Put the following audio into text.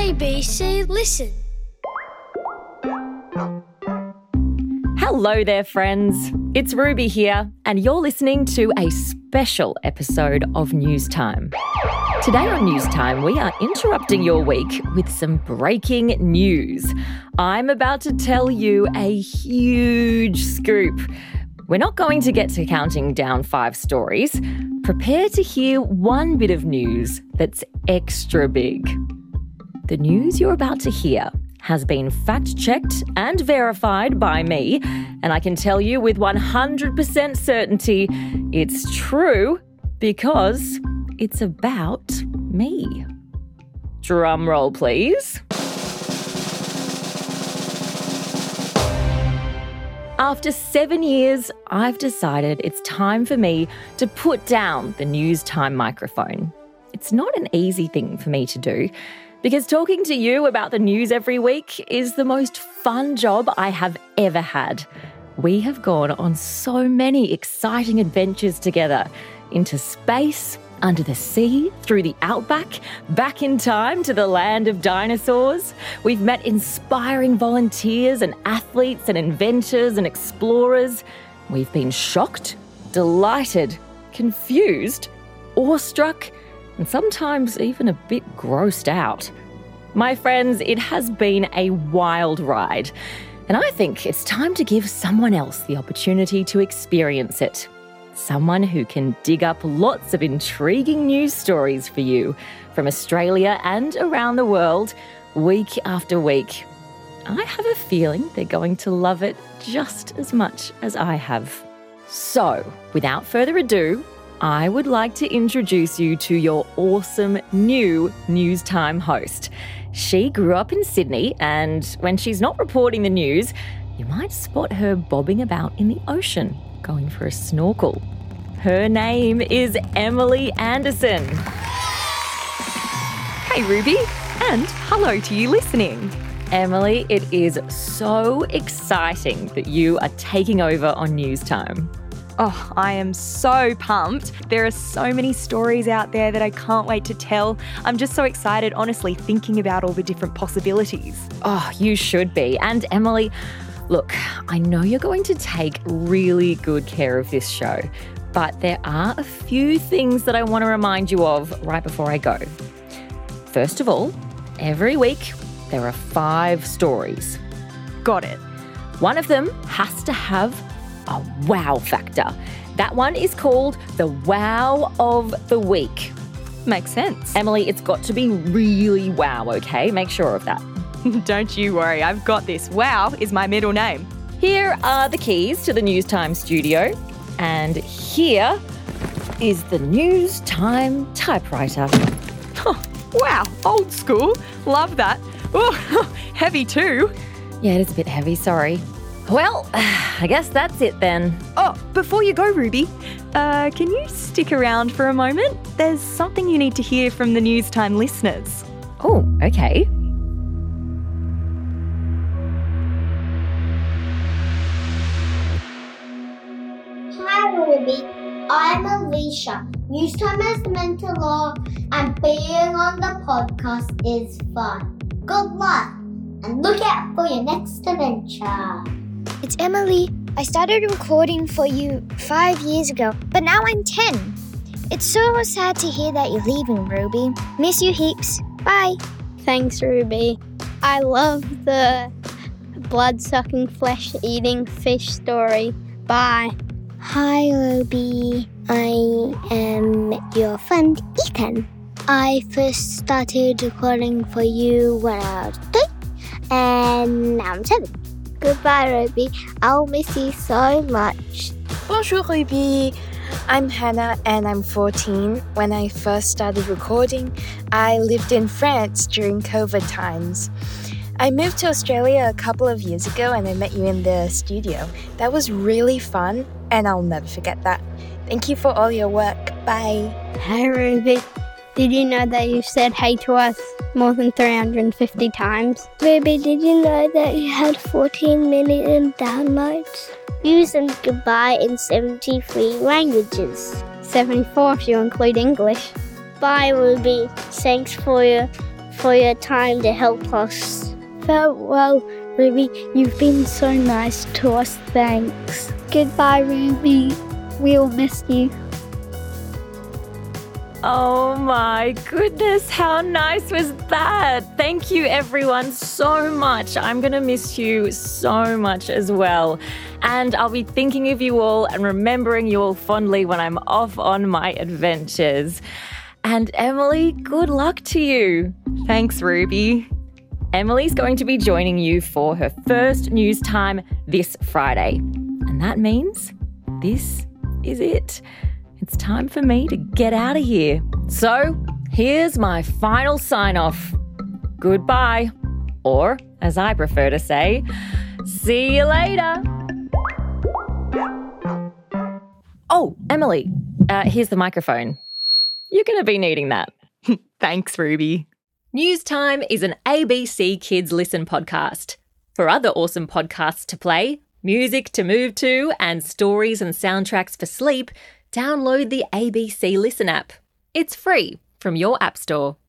ABC Listen. Hello there, friends. It's Ruby here, and you're listening to a special episode of News Time. Today on News Time, we are interrupting your week with some breaking news. I'm about to tell you a huge scoop. We're not going to get to counting down 5 stories. Prepare to hear one bit of news that's extra big. The news you're about to hear has been fact-checked and verified by me, and I can tell you with 100% certainty it's true because it's about me. Drum roll, please. After 7 years, I've decided it's time for me to put down the News Time microphone. It's not an easy thing for me to do because talking to you about the news every week is the most fun job I have ever had. We have gone on so many exciting adventures together into space, under the sea, through the outback, back in time to the land of dinosaurs. We've met inspiring volunteers and athletes and inventors and explorers. We've been shocked, delighted, confused, awestruck, and sometimes even a bit grossed out. My friends, it has been a wild ride, and I think it's time to give someone else the opportunity to experience it. Someone who can dig up lots of intriguing news stories for you from Australia and around the world, week after week. I have a feeling they're going to love it just as much as I have. So, without further ado, I would like to introduce you to your awesome new News Time host. She grew up in Sydney, and when she's not reporting the news, you might spot her bobbing about in the ocean, going for a snorkel. Her name is Emily Anderson. Hey Ruby, and hello to you listening. Emily, it is so exciting that you are taking over on News Time. Oh, I am so pumped. There are so many stories out there that I can't wait to tell. I'm just so excited, honestly, thinking about all the different possibilities. Oh, you should be. And Emily, look, I know you're going to take really good care of this show, but there are a few things that I want to remind you of right before I go. First of all, every week there are 5 stories. Got it. One of them has to have a wow factor. That one is called the Wow of the Week. Makes sense. Emily, it's got to be really wow, okay? Make sure of that. Don't you worry, I've got this. Wow is my middle name. Here are the keys to the News Time studio. And here is the News Time typewriter. Oh, wow, old school. Love that. Oh, heavy too. Yeah, it is a bit heavy, sorry. Well, I guess that's it then. Oh, before you go, Ruby, can you stick around for a moment? There's something you need to hear from the News Time listeners. Oh, okay. Hi Ruby, I'm Alicia. News Time is meant to law and being on the podcast is fun. Good luck and look out for your next adventure. It's Emily. I started recording for you 5 years ago, but now I'm 10. It's so sad to hear that you're leaving, Ruby. Miss you heaps. Bye. Thanks, Ruby. I love the blood-sucking, flesh-eating fish story. Bye. Hi Ruby, I am your friend Ethan. I first started recording for you when I was 3 and now I'm 7. Goodbye, Ruby. I'll miss you so much. Bonjour, Ruby. I'm Hannah and I'm 14. When I first started recording, I lived in France during COVID times. I moved to Australia a couple of years ago and I met you in the studio. That was really fun and I'll never forget that. Thank you for all your work. Bye. Hey, Ruby. Did you know that you've said hey to us more than 350 times? Ruby, did you know that you had 14 million downloads? Views and goodbye in 73 languages. 74 if you include English. Bye, Ruby. Thanks for your for your time to help us. Farewell, Ruby. You've been so nice to us. Thanks. Goodbye, Ruby. We'll miss you. Oh my goodness, how nice was that? Thank you everyone so much. I'm going to miss you so much as well. And I'll be thinking of you all and remembering you all fondly when I'm off on my adventures. And Emily, good luck to you. Thanks, Ruby. Emily's going to be joining you for her first news time this Friday. And that means this is it. It's time for me to get out of here. So here's my final sign-off. Goodbye. Or, as I prefer to say, see you later. Oh, Emily, here's the microphone. You're going to be needing that. Thanks, Ruby. News Time is an ABC Kids Listen podcast. For other awesome podcasts to play, music to move to, and stories and soundtracks for sleep, download the ABC Listen app. It's free from your app store.